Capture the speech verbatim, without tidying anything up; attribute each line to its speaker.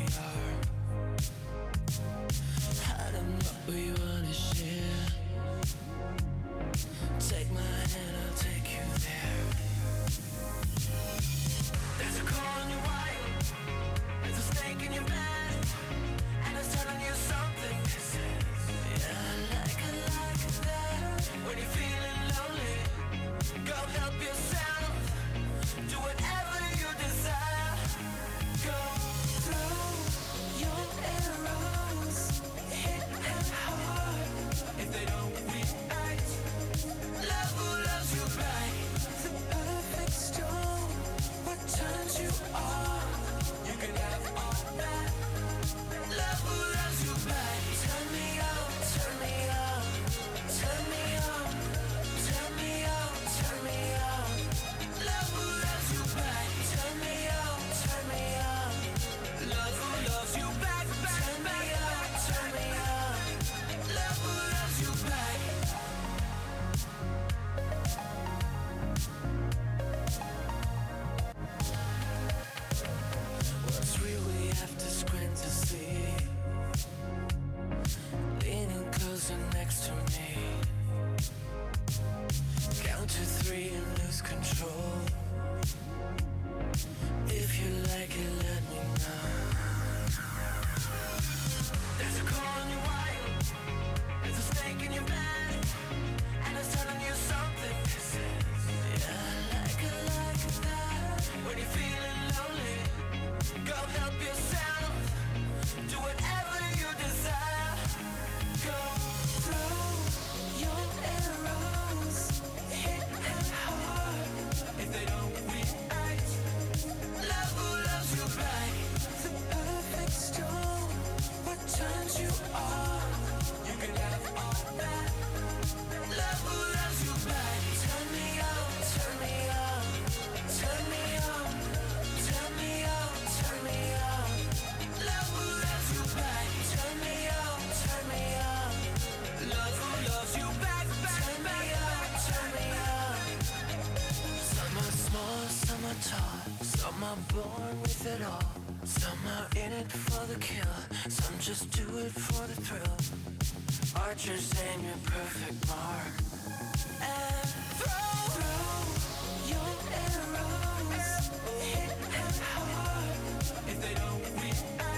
Speaker 1: are. I don't know what we wanna share. Take my hand, I'll take you there. There's a call in your wire, there's a snake in your bed, and it's telling you something. Yeah, I like it like that. When you're feeling lonely, go help yourself. Do whatever you desire. Go through your arrows, hit them hard. If they don't react, love who loves you back. The perfect storm, what turns you on? You can have all that. Love who loves you back. Turn me on, turn me on, turn me on, turn me on, turn me on. Love who loves you back. Turn me on, turn me on. Love who loves you back. Turn me on, turn me on. Love who loves you back. What's real we have to squint to see. Leaning closer next to me. Count to three and lose control. If you like it, let me know. There's a call in your wire, there's a snake in your bed, and it's telling you something. Yeah, I like it like that. When you're feeling lonely, go help yourself. Do whatever you desire. Go through your arrows, hit them hard. If they don't react, love who loves you back. The perfect storm, what turns you on? You can have all that. Love who loves you back. Turn me on, turn me on, turn me on, turn me on, turn me on. Love who loves you back. Turn me on, turn me on. Love who loves you back. Turn me on, turn me on. Some are small, some are tall, some are born with it all. Some are in it for the kill, some just do it for the thrill. Archers aim your perfect mark and throw, throw your arrows, hit them hard. If they don't react,